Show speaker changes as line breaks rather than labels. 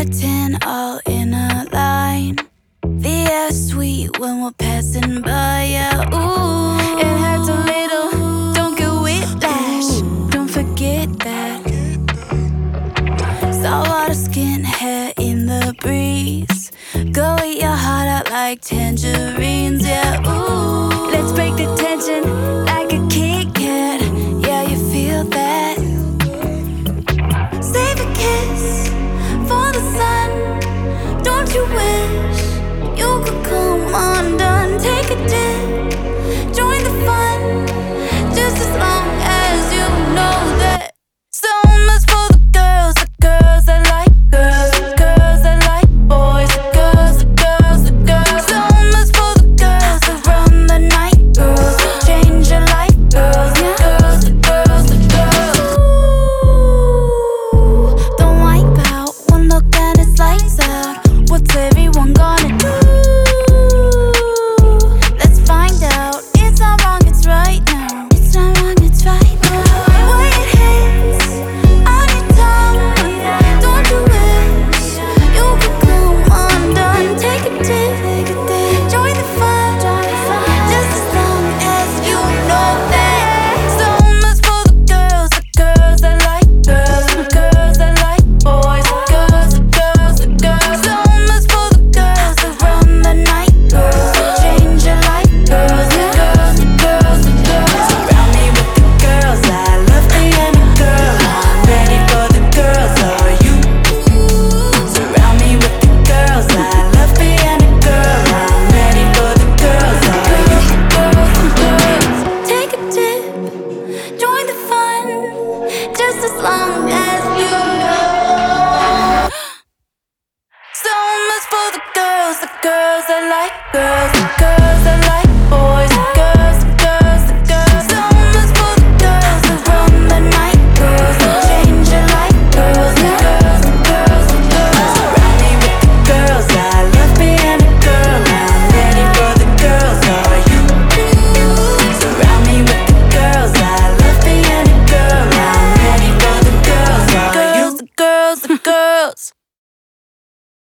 of 10 all in a line. The air's sweet when we're passing by, yeah, ooh. It hurts a little, don't get whiplash. Don't forget that. Saltwater skin, hair in the breeze. Go eat your heart out like tangerines, yeah, ooh. Let's break the tension like a Kit Kat, yeah, you feel that. Save a kiss for the sun. Don't you wish you could come undone? Take a dip, join the fun, just as long as you know that summer's for the girls that like girls, the girls that like boys, the girls, the girls, the girls. Summer's for the girls that run the night, girls that change your life, girls, the girls, the girls, the girls. Ooh, don't wipe out one look and it's lights out. What's everyone gonna do? Let's find out. It's not wrong, it's right now. It's not wrong, it's right now. When it hits on your tongue, don't you wish you could come undone? Take a dip, join the fun, just as long as you know that summer's for the girls that like girls, the girls that like boys, the girls, the girls, the girls. Summer's for the girls that run the night, girls that change your life, girls, the girls, the girls, the girls. Surround me with the girls I love, being a girl. I'm ready for the girls, are you? Surround me with the girls I love, being a girl. I'm ready for the girls, are you? Girls, girls. Take a dip, join the fun, just as long as you know. Summer's for the girls that like girls, the girls.